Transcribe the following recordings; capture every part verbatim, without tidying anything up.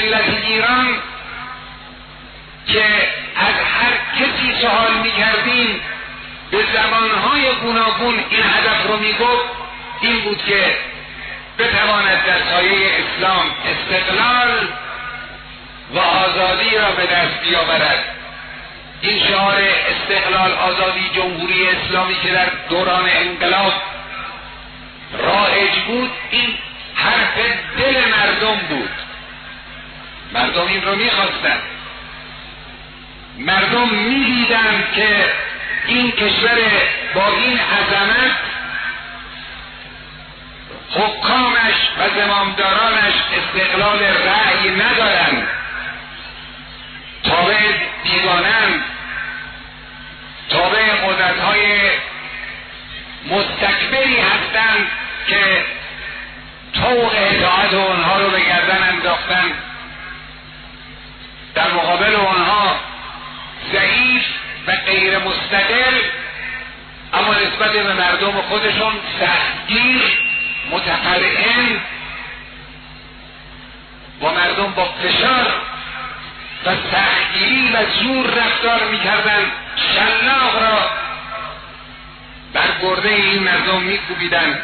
ملت ایران که از هر کسی سوال میکردیم به زبانهای گوناگون این هدف رو میگفت، این بود که بتواند در سایه اسلام استقلال و آزادی را به دست بیاورد. این شعار استقلال، آزادی، جمهوری اسلامی که در دوران انقلاب رایج بود، این حرف دل مردم بود. مردم این رو میخواستند. مردم میدیدند که این کشور با این عظمت حکامش و زمامدارانش استقلال رأی ندارند، تابع بیگانند، تابع قدرت‌های مستکبری هستند که طوق اطاعت اونها رو به گردن انداختن. در مقابل اونها ضعیف و غیر مستقل، اما نسبت به مردم خودشون سختگیر، متقرعن، با مردم با فشار و سختگیری و زور رفتار میکردن، شلاق را بر گرده این مردم میکوبیدن،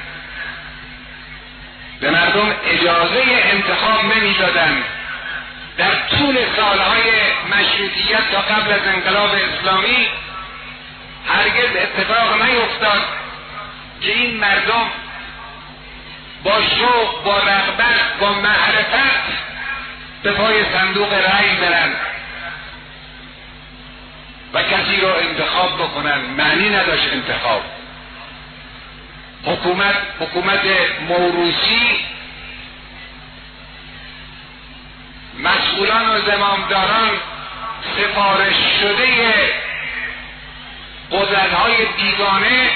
به مردم اجازه انتخاب نمیدادن. در طول سالهای مشروطیت تا قبل از انقلاب اسلامی هرگز اتفاق نیفتاد که این مردم با شوق، با رغبت، با معرفت به پای صندوق رأی برند و کسی رو انتخاب بکنن. معنی نداشت انتخاب. حکومت حکومت موروثی، مسئولان و زمامداران سفارش شده قدرت‌های بیگانه،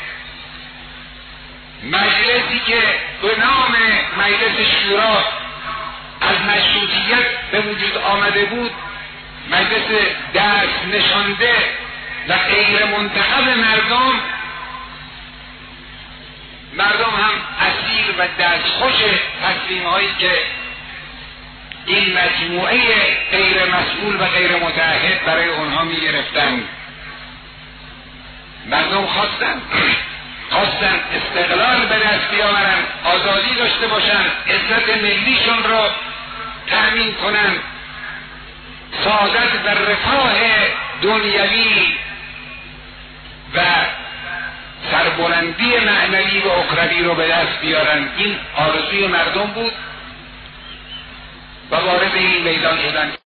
مجلسی که به نام مجلس شورا از مشروطیت به وجود آمده بود، مجلس دست نشانده و غیر منتخب مردم، مردم هم اسیر و دستخوش تصمیم هایی که این مجموعه غیر مسئول و غیر متعهد برای اونها می گرفتن. مردم خواستن خواستن استقلال به دست بیاورن، آزادی داشته باشن، عزت ملیشون رو تأمین کنن، سعادت و رفاه دنیوی و سربلندی معنوی و اخروی رو به دست بیارن. این آرزوی مردم بود و وارد این میدان شدن.